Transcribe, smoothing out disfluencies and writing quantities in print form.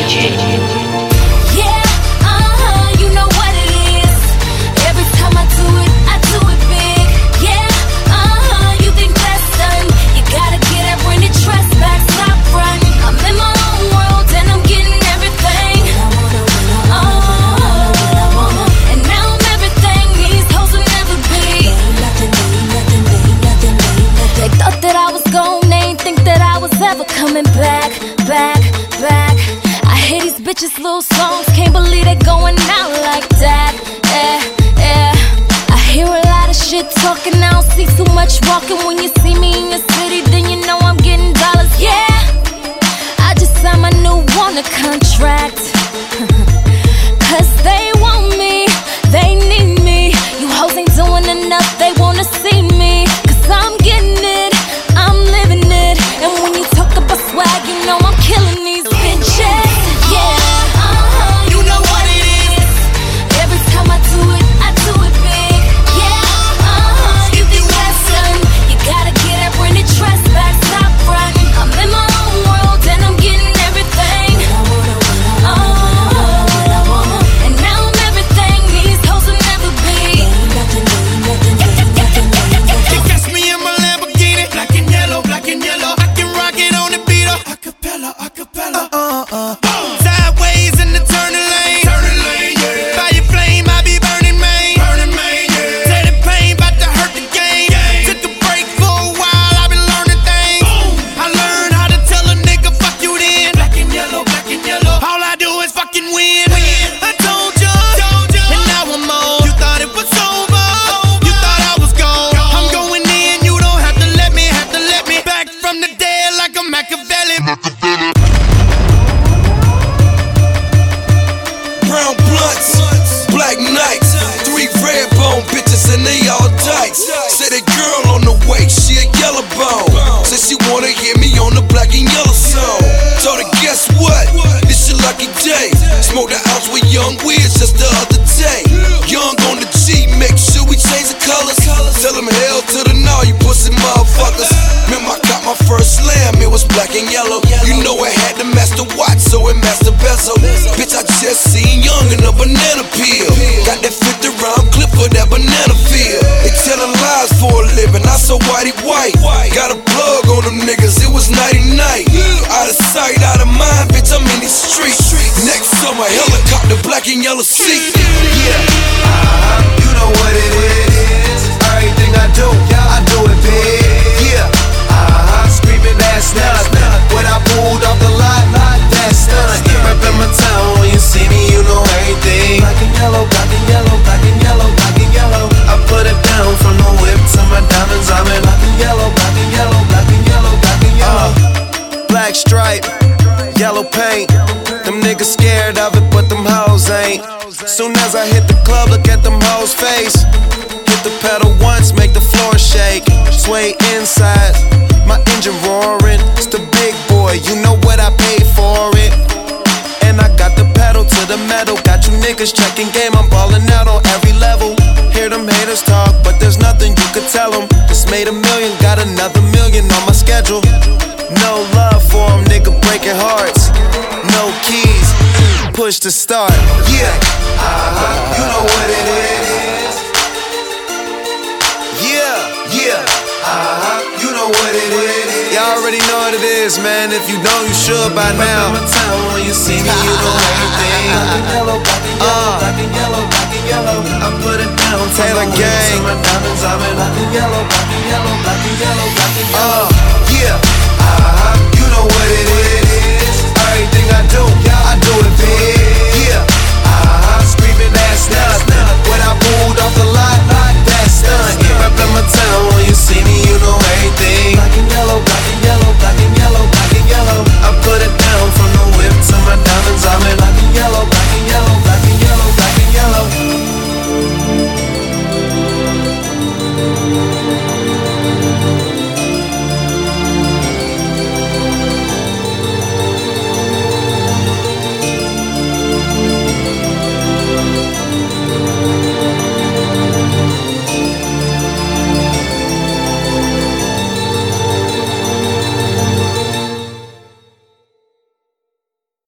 You know what it is. Every time I do it big. Yeah, you think that's done? You gotta get up, bring the trust back, stop running. I'm in my own world and I'm getting everything. And now I'm everything these hoes will never be. They thought that I was gone, they ain't think that I was ever coming back. I hear these bitches' little songs, can't believe they going out like that. I hear a lot of shit talking, I don't see too much walking. When you see me in your city, then you know I'm getting dollars. Yeah, I just signed my new Warner contract. Cause they want me, they need me. You hoes ain't doing enough, they wanna see me. Cause I'm getting it, I'm living it. And when you talk about swag, you know I'm killing these bitches. Yeah, you know what it is. Every time I do it big. Yeah, you think that's done? You gotta get up, bring the trust back, stop running. I'm in my own world and I'm getting everything. And now I'm everything these hoes will never be. You catch me in my Lamborghini, black and yellow, black and yellow. I can rock it on the beat up, acapella. Sideways in the turning lane, yeah. By your flame, I be burning main, yeah. Say the pain, bout to hurt the game. Took a break for a while, I been learning things. I learned how to tell a nigga fuck you then. Black and yellow. All I do is fucking win. I told ya, and now I'm on. You thought it was over, you thought I was gone. I'm going in, you don't have to let me back from the dead like a Machiavelli. Brown blunts, black nights, 3 red bone bitches and they all dykes. Say that girl on the way, she a yellow bone. Said she wanna hear me on the black and yellow song. Told her guess what, this your lucky day. Smoked an ounce with Young Wiz just the other day. Young on the G, make sure we change the colors. Tell them hell to the no, you pussy motherfuckers. Remember I caught my first slam, it was black and yellow. You know it had the master watch, so it master bezel. Bitch, I just seen Young in a banana peel. Got that 50 round clip for that banana field. They telling lies for a living, I so whitey white. Got a plug on them niggas, it was nighty night. Out of sight, out of mind, bitch, I'm in these streets. Next summer, helicopter, black and yellow seat. Yeah, you know what it is. Everything I do it big. Yeah, screaming that's nuts. When I pulled off the lot, that's nuts. Reppin' my town, when you see me, you know everything. Black and yellow, black and yellow, black and yellow, black and yellow. I put it down from the whip to my diamonds. I'm in black and yellow, black and yellow, black and yellow, black and yellow. Black stripe, yellow paint. Them niggas scared of it, but them hoes ain't. Soon as I hit the club, look at them hoes' face. Hit the pedal once, make the floor shake. Sway inside, my engine roaring. It's the big boy, you know what I paid for it. And I got the pedal to the metal. Got you niggas checking game, I'm ballin' out on every level. Hear them haters talk, but there's nothing you could tell them. Just made $1 million, got another $1 million on my schedule. No love for them, nigga breaking hearts. No keys, push to start. Yeah, you know what it is. Yeah, you know what it is. Y'all already know what it is, man. If you don't, you should by now. My town, when you see me, you know everything. Black and yellow, black and yellow, black and yellow, black and yellow. I put it down, Taylor Gang. My diamonds, I'm in black and yellow, black and yellow, black and yellow, black and yellow.